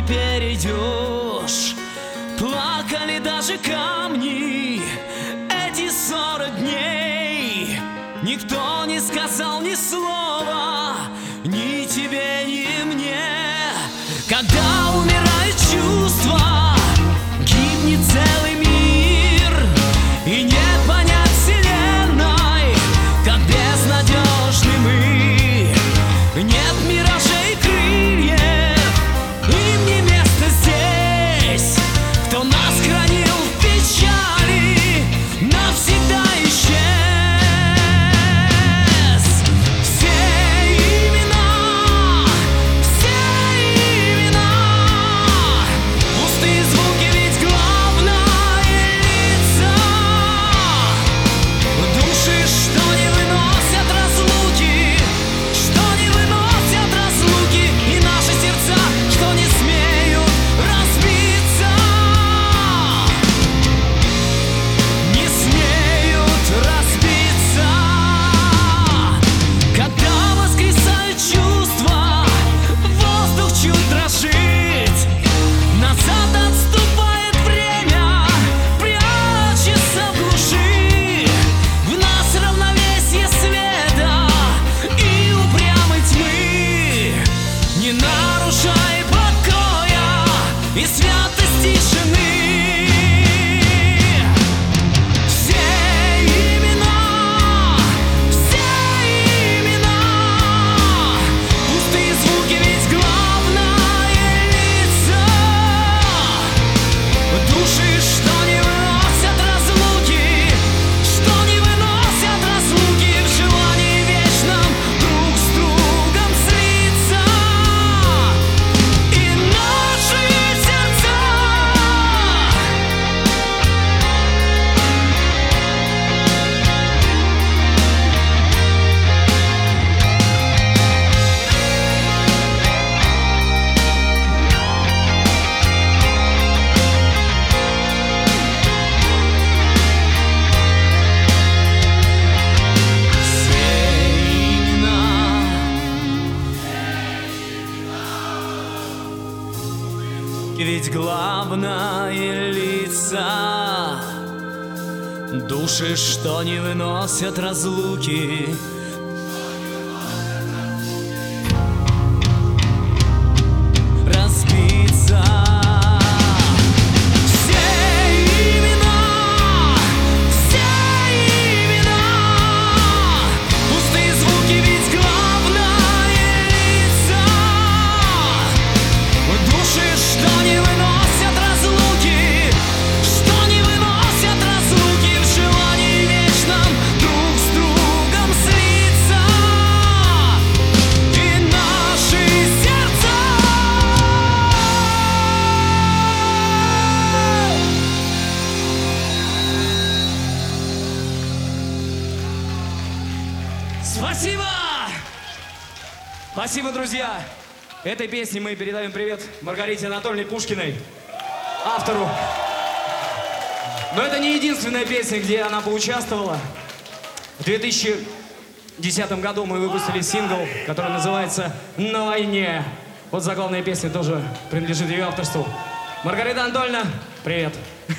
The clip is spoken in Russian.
перейдешь. Плакали даже камни эти 40 дней. Никто не сказал ни слова, ни тебе, ни мне. Когда умирает чувство, гибнет целый мир, и нет понять вселенной, как безнадежны мы. Нет миражей, крыльев, им не место здесь. Кто нас хранил в печали, навсегда исчез. Все имена, пустые звуки, ведь главное лица. Души, что не выносят разлуки, что не выносят разлуки, и наши сердца, что не смеют разбиться, не смеют разбиться. Когда воскресают чувства, воздух чуть дрожит, назад отступает время, прячется в глуши. В нас равновесие света и упрямой тьмы. Не нарушай покоя и святость тишины. Все имена, пустые звуки, ведь главное лица. Души, что не выносят разлуки, что не выносят разлуки, в желании вечном друг с другом слиться. И наши сердца ведь главное лица. Души, что не выносят разлуки, разбиться. Все имена, пустые звуки, ведь главное лица. Души, что не выносят разлуки, что не выносят разлуки, в желании вечном друг с другом слиться. И наши сердца Спасибо! Спасибо, друзья! Этой песней мы передаем привет Маргарите Анатольевне Пушкиной, автору. Но это не единственная песня, где она поучаствовала. В 2010 году мы выпустили сингл, который называется «На войне». Вот заглавная песня тоже принадлежит ее авторству. Маргарита Анатольевна, привет!